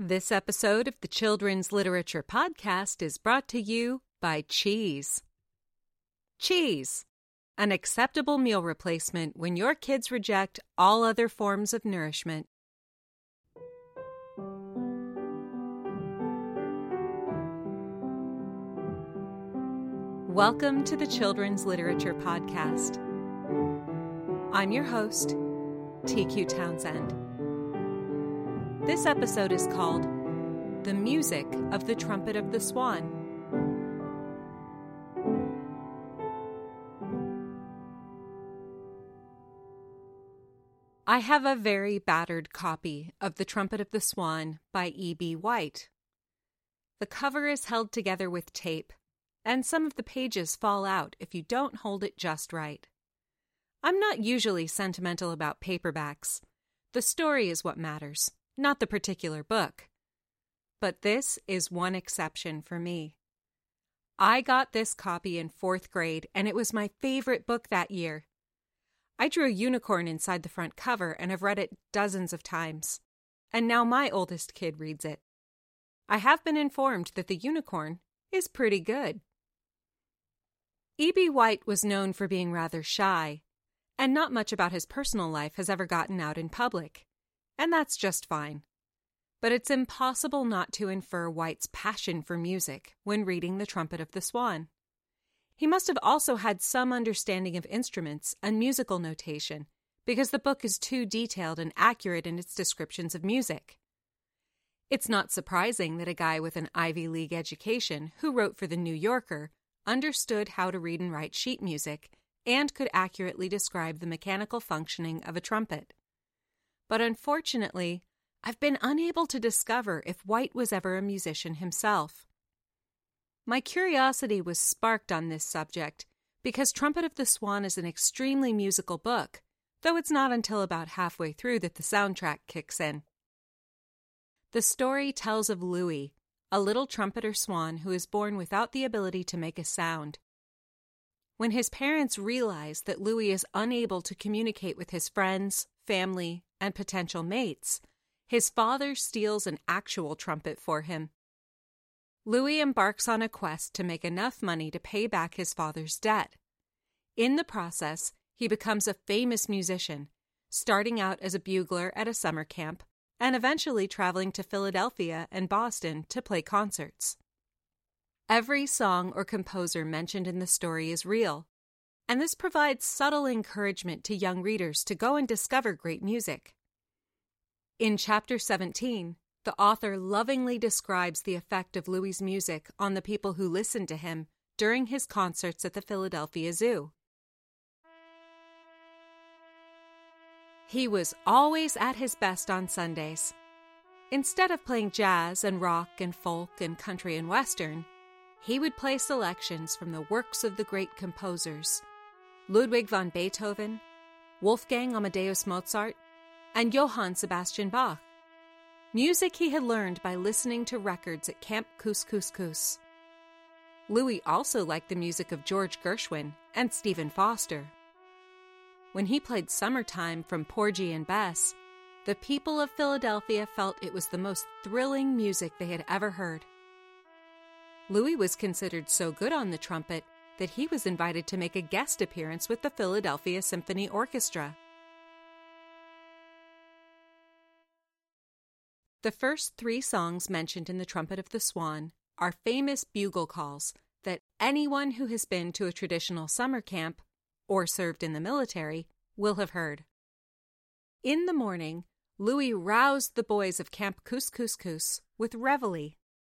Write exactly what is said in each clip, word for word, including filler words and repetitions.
This episode of the Children's Literature Podcast is brought to you by cheese. Cheese, an acceptable meal replacement when your kids reject all other forms of nourishment. Welcome to the Children's Literature Podcast. I'm your host, T Q Townsend. This episode is called The Music of the Trumpet of the Swan. I have a very battered copy of The Trumpet of the Swan by E B White. The cover is held together with tape, and some of the pages fall out if you don't hold it just right. I'm not usually sentimental about paperbacks. The story is what matters, not the particular book. But this is one exception for me. I got this copy in fourth grade, and it was my favorite book that year. I drew a unicorn inside the front cover and have read it dozens of times, and now my oldest kid reads it. I have been informed that the unicorn is pretty good. E B White was known for being rather shy, and not much about his personal life has ever gotten out in public. And that's just fine. But it's impossible not to infer White's passion for music when reading The Trumpet of the Swan. He must have also had some understanding of instruments and musical notation, because the book is too detailed and accurate in its descriptions of music. It's not surprising that a guy with an Ivy League education who wrote for The New Yorker understood how to read and write sheet music and could accurately describe the mechanical functioning of a trumpet. But unfortunately, I've been unable to discover if White was ever a musician himself. My curiosity was sparked on this subject because Trumpet of the Swan is an extremely musical book, though it's not until about halfway through that the soundtrack kicks in. The story tells of Louis, a little trumpeter swan who is born without the ability to make a sound. When his parents realize that Louis is unable to communicate with his friends, family, and potential mates, his father steals an actual trumpet for him. Louis embarks on a quest to make enough money to pay back his father's debt. In the process, he becomes a famous musician, starting out as a bugler at a summer camp and eventually traveling to Philadelphia and Boston to play concerts. Every song or composer mentioned in the story is real, and this provides subtle encouragement to young readers to go and discover great music. In Chapter seventeen, the author lovingly describes the effect of Louis' music on the people who listened to him during his concerts at the Philadelphia Zoo. He was always at his best on Sundays. Instead of playing jazz and rock and folk and country and western, he would play selections from the works of the great composers, Ludwig van Beethoven, Wolfgang Amadeus Mozart, and Johann Sebastian Bach. Music he had learned by listening to records at Camp Kus Kus Kus. Louis also liked the music of George Gershwin and Stephen Foster. When he played Summertime from Porgy and Bess, the people of Philadelphia felt it was the most thrilling music they had ever heard. Louis was considered so good on the trumpet that he was invited to make a guest appearance with the Philadelphia Symphony Orchestra. The first three songs mentioned in The Trumpet of the Swan are famous bugle calls that anyone who has been to a traditional summer camp or served in the military will have heard. In the morning, Louis roused the boys of Camp Kus Kus Kus with reveille.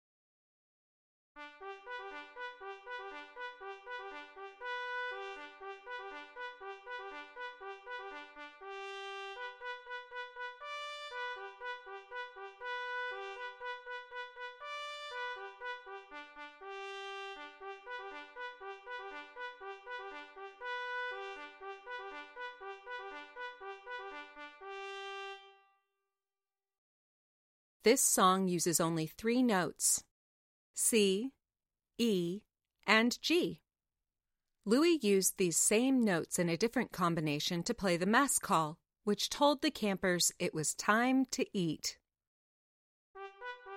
This song uses only three notes, C, E, and G. Louis used these same notes in a different combination to play the mess call, which told the campers it was time to eat.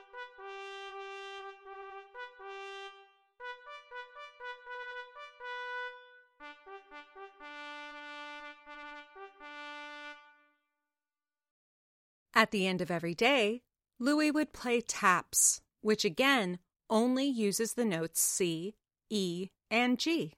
At the end of every day, Louis would play taps, which again only uses the notes C, E, and G.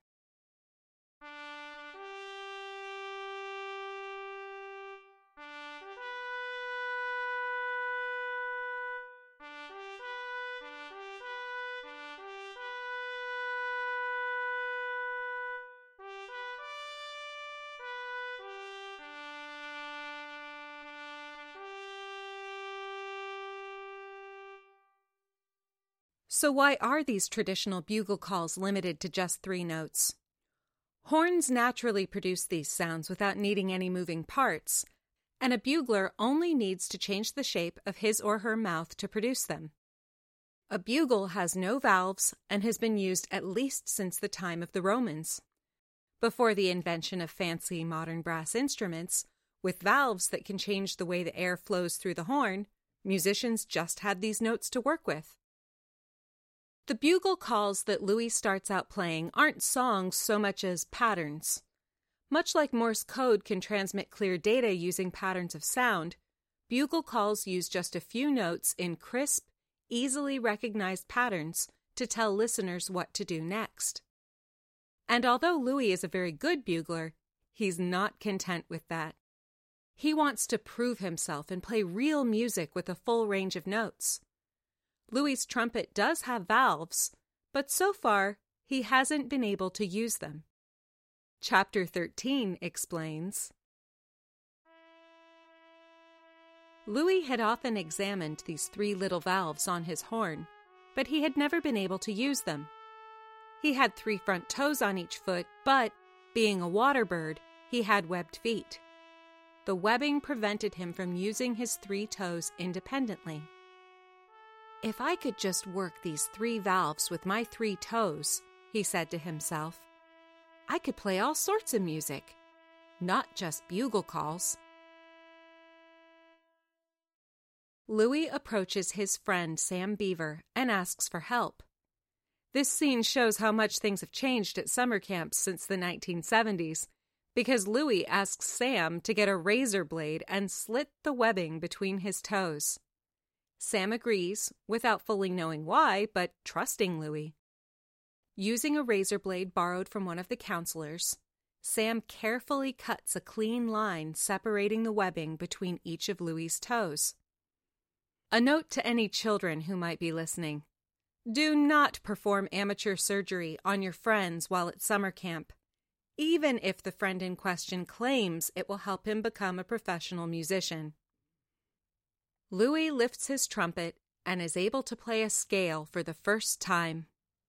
So why are these traditional bugle calls limited to just three notes? Horns naturally produce these sounds without needing any moving parts, and a bugler only needs to change the shape of his or her mouth to produce them. A bugle has no valves and has been used at least since the time of the Romans. Before the invention of fancy modern brass instruments, with valves that can change the way the air flows through the horn, musicians just had these notes to work with. The bugle calls that Louis starts out playing aren't songs so much as patterns. Much like Morse code can transmit clear data using patterns of sound, bugle calls use just a few notes in crisp, easily recognized patterns to tell listeners what to do next. And although Louis is a very good bugler, he's not content with that. He wants to prove himself and play real music with a full range of notes. Louis's trumpet does have valves, but so far he hasn't been able to use them. Chapter thirteen explains. Louis had often examined these three little valves on his horn, but he had never been able to use them. He had three front toes on each foot, but, being a water bird, he had webbed feet. The webbing prevented him from using his three toes independently. If I could just work these three valves with my three toes, he said to himself, I could play all sorts of music, not just bugle calls. Louis approaches his friend Sam Beaver and asks for help. This scene shows how much things have changed at summer camps since the nineteen seventies, because Louis asks Sam to get a razor blade and slit the webbing between his toes. Sam agrees, without fully knowing why, but trusting Louis. Using a razor blade borrowed from one of the counselors, Sam carefully cuts a clean line separating the webbing between each of Louis's toes. A note to any children who might be listening. Do not perform amateur surgery on your friends while at summer camp, even if the friend in question claims it will help him become a professional musician. Louis lifts his trumpet and is able to play a scale for the first time.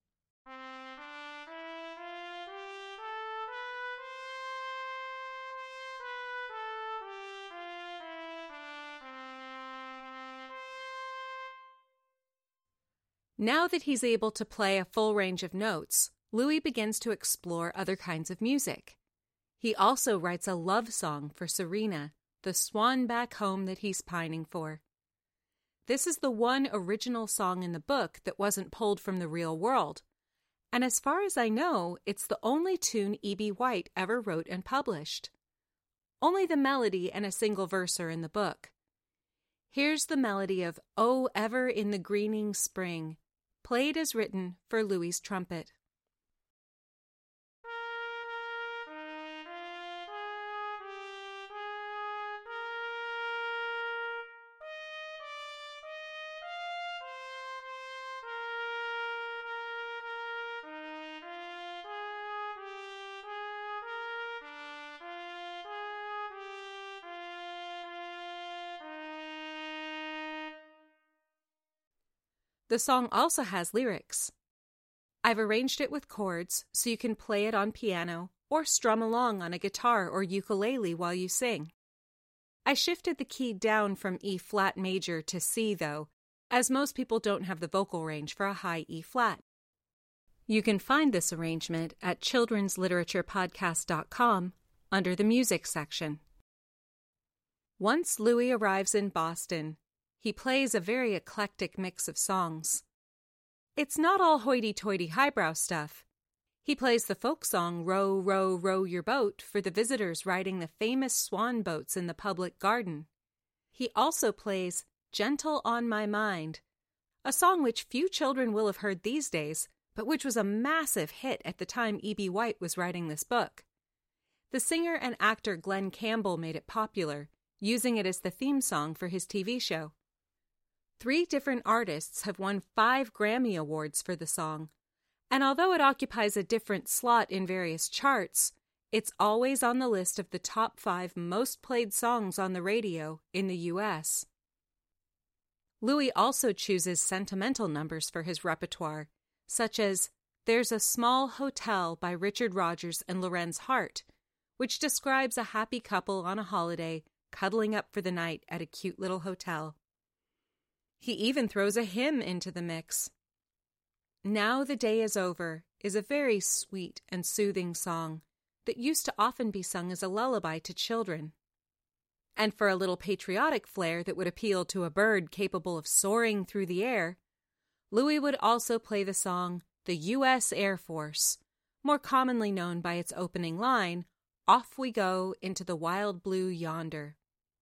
Now that he's able to play a full range of notes, Louis begins to explore other kinds of music. He also writes a love song for Serena, the swan back home that he's pining for. This is the one original song in the book that wasn't pulled from the real world, and as far as I know, it's the only tune E B. White ever wrote and published. Only the melody and a single verse are in the book. Here's the melody of "Oh, Ever in the Greening Spring," played as written for Louis's trumpet. The song also has lyrics. I've arranged it with chords so you can play it on piano or strum along on a guitar or ukulele while you sing. I shifted the key down from E flat major to C, though, as most people don't have the vocal range for a high E flat. You can find this arrangement at children's literature podcast dot com under the music section. Once Louis arrives in Boston, he plays a very eclectic mix of songs. It's not all hoity-toity highbrow stuff. He plays the folk song Row, Row, Row Your Boat for the visitors riding the famous swan boats in the public garden. he also plays Gentle on My Mind, a song which few children will have heard these days, but which was a massive hit at the time E B. White was writing this book. The singer and actor Glenn Campbell made it popular, using it as the theme song for his T V show. Three different artists have won five Grammy Awards for the song, and although it occupies a different slot in various charts, it's always on the list of the top five most played songs on the radio in the U S. Louis also chooses sentimental numbers for his repertoire, such as There's a Small Hotel by Richard Rodgers and Lorenz Hart, which describes a happy couple on a holiday cuddling up for the night at a cute little hotel. He even throws a hymn into the mix. Now the Day is Over is a very sweet and soothing song that used to often be sung as a lullaby to children. And for a little patriotic flair that would appeal to a bird capable of soaring through the air, Louis would also play the song The U S Air Force, more commonly known by its opening line, Off we go into the wild blue yonder.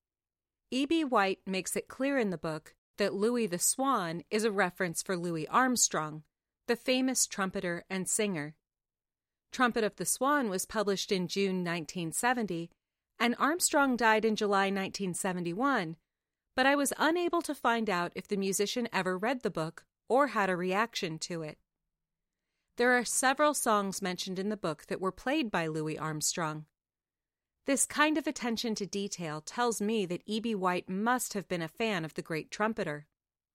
E B. White makes it clear in the book that Louis the Swan is a reference for Louis Armstrong, the famous trumpeter and singer. Trumpet of the Swan was published in June nineteen seventy, and Armstrong died in July nineteen seventy-one, but I was unable to find out if the musician ever read the book or had a reaction to it. There are several songs mentioned in the book that were played by Louis Armstrong. This kind of attention to detail tells me that E B. White must have been a fan of the great trumpeter.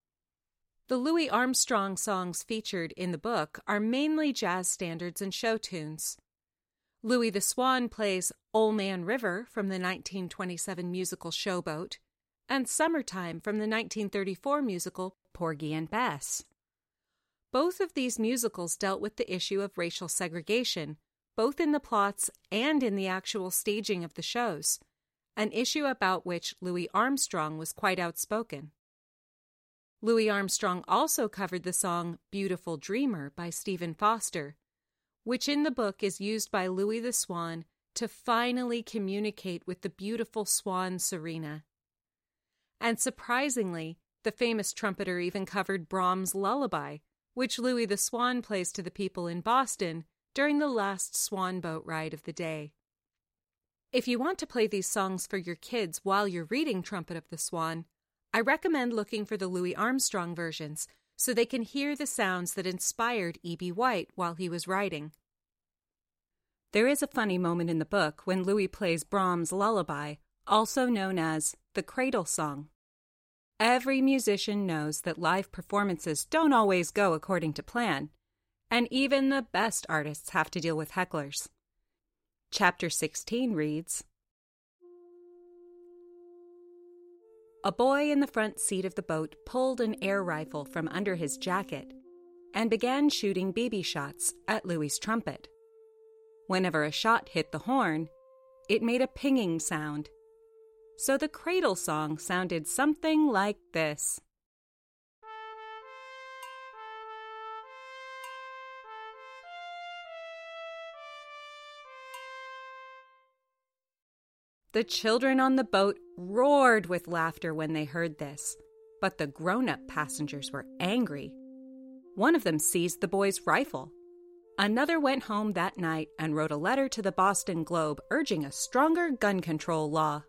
The Louis Armstrong songs featured in the book are mainly jazz standards and show tunes. Louis the Swan plays Ol' Man River from the nineteen twenty-seven musical Showboat, and Summertime from the nineteen thirty-four musical Porgy and Bess. Both of these musicals dealt with the issue of racial segregation, both in the plots and in the actual staging of the shows, an issue about which Louis Armstrong was quite outspoken. Louis Armstrong also covered the song Beautiful Dreamer by Stephen Foster, which in the book is used by Louis the Swan to finally communicate with the beautiful swan Serena. And surprisingly, the famous trumpeter even covered Brahms' Lullaby, which Louis the Swan plays to the people in Boston during the last swan boat ride of the day. If you want to play these songs for your kids while you're reading Trumpet of the Swan, I recommend looking for the Louis Armstrong versions so they can hear the sounds that inspired E B. White while he was writing. There is a funny moment in the book when Louis plays Brahms' Lullaby, also known as the Cradle Song. Every musician knows that live performances don't always go according to plan, and even the best artists have to deal with hecklers. Chapter sixteen reads, A boy in the front seat of the boat pulled an air rifle from under his jacket and began shooting B B shots at Louis's trumpet. Whenever a shot hit the horn, it made a pinging sound. So the cradle song sounded something like this. The children on the boat roared with laughter when they heard this, but the grown-up passengers were angry. One of them seized the boy's rifle. Another went home that night and wrote a letter to the Boston Globe urging a stronger gun control law.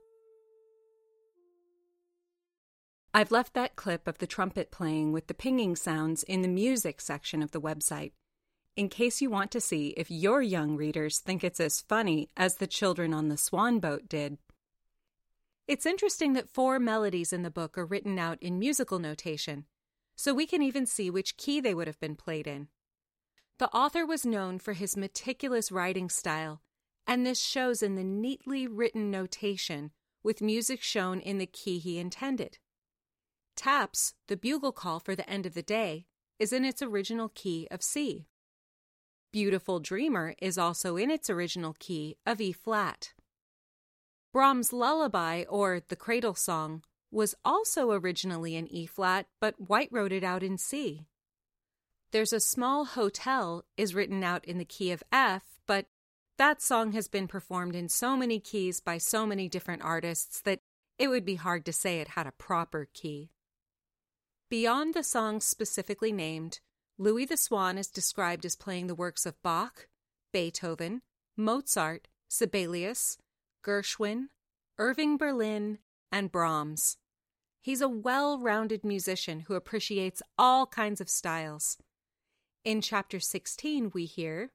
I've left that clip of the trumpet playing with the pinging sounds in the music section of the website, in case you want to see if your young readers think it's as funny as the children on the Swan boat did. It's interesting that four melodies in the book are written out in musical notation, so we can even see which key they would have been played in. The author was known for his meticulous writing style, and this shows in the neatly written notation with music shown in the key he intended. Taps, the bugle call for the end of the day, is in its original key of C. Beautiful Dreamer is also in its original key of E-flat. Brahms' Lullaby, or the Cradle Song, was also originally in E-flat, but White wrote it out in C. There's a Small Hotel is written out in the key of F, but that song has been performed in so many keys by so many different artists that It would be hard to say it had a proper key. Beyond the songs specifically named, Louis the Swan is described as playing the works of Bach, Beethoven, Mozart, Sibelius, Gershwin, Irving Berlin, and Brahms. He's a well-rounded musician who appreciates all kinds of styles. In chapter sixteen, we hear,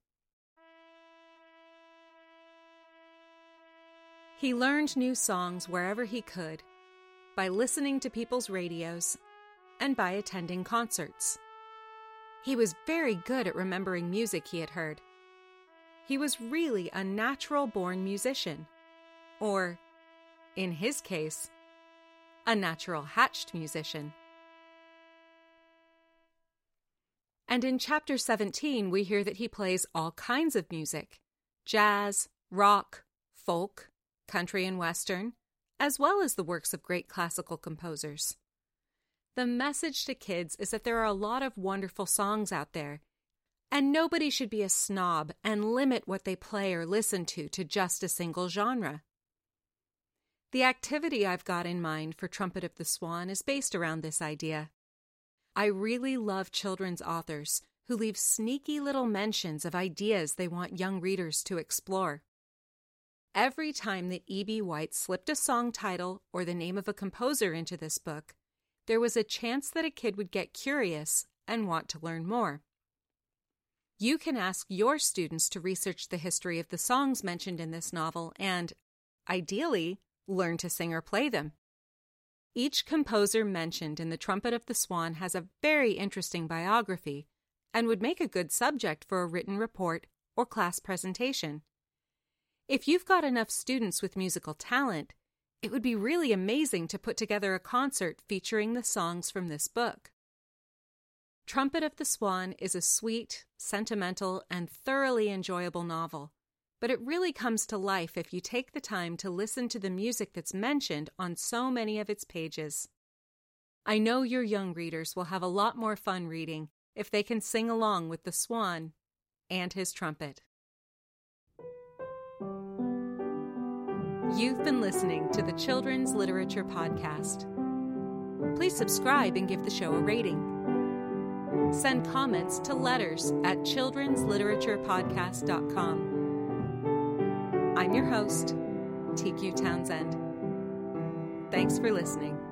he learned new songs wherever he could, by listening to people's radios and by attending concerts. He was very good at remembering music he had heard. He was really a natural-born musician, or, in his case, a natural-hatched musician. And in chapter seventeen, we hear that he plays all kinds of music: jazz, rock, folk, country and western, as well as the works of great classical composers. The message to kids is that there are a lot of wonderful songs out there, and nobody should be a snob and limit what they play or listen to to just a single genre. The activity I've got in mind for Trumpet of the Swan is based around this idea. I really love children's authors who leave sneaky little mentions of ideas they want young readers to explore. Every time that E B. White slipped a song title or the name of a composer into this book, there was a chance that a kid would get curious and want to learn more. You can ask your students to research the history of the songs mentioned in this novel and, ideally, learn to sing or play them. Each composer mentioned in The Trumpet of the Swan has a very interesting biography and would make a good subject for a written report or class presentation. If you've got enough students with musical talent, it would be really amazing to put together a concert featuring the songs from this book. Trumpet of the Swan is a sweet, sentimental, and thoroughly enjoyable novel, but it really comes to life if you take the time to listen to the music that's mentioned on so many of its pages. I know your young readers will have a lot more fun reading if they can sing along with the swan and his trumpet. You've been listening to the Children's Literature Podcast. Please subscribe and give the show a rating. Send comments to letters at children's literature podcast dot com. I'm your host, T Q Townsend. Thanks for listening.